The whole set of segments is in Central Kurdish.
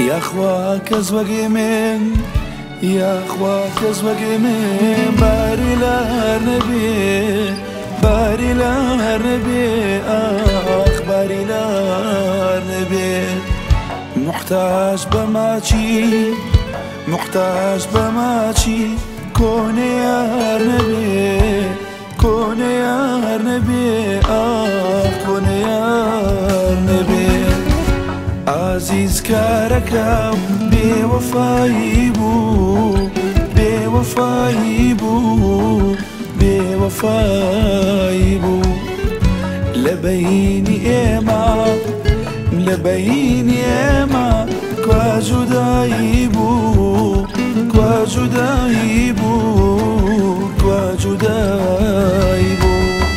یاخوا کەس وەگێ من یاخوا کەس وەگێ من باری لار نەبێ باری لار نەبێ ئاخ باری لار نەبێ محتاج بە ماچی محتاج بە ماچی کۆنە یار نەبێ کۆنە یار نەبێ ئاخ کۆنە یار نەبێ عزیز کارەکەم بێوەفایی بوو بێوەفایی بوو بێوەفایی بوو لە بەینی ئێمە لە بەینی ئێمە کوا جودایی بوو کوا جودایی بوو کوا جودایی بوو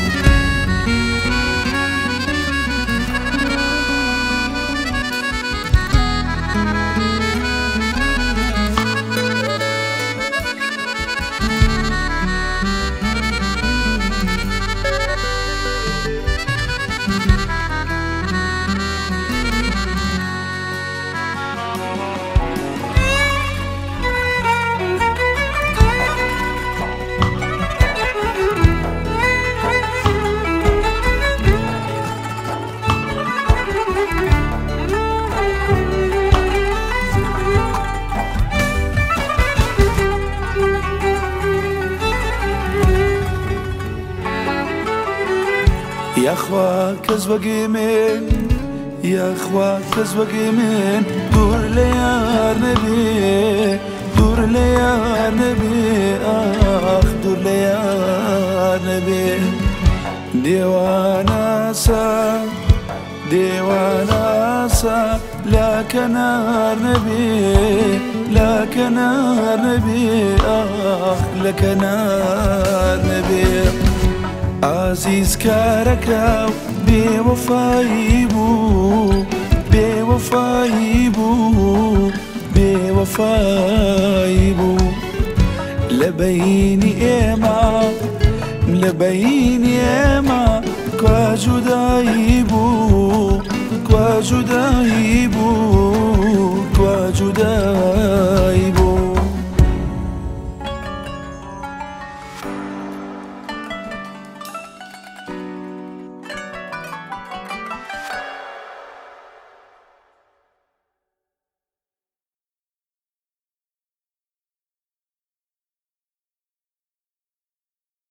یاخوا کەس وەگێ من یاخوا کەس وەگێ من دوور لە یار نەبێ دوور لە یار نەبێ ئاخ دوور لە یار نەبێ دێواناسە دێواناسە لا کەنار نەبێ لا کەنار نەبێ ئاخ لە کەنار نەبێ عزیز کارەکەم بێوەفایی بوو بێوەفایی بوو بێوەفایی بوو لە بەینی ئێمە لە بەینی ئێمە کوا جودایی بوو کوا جودایی بوو کوا جودایی بوو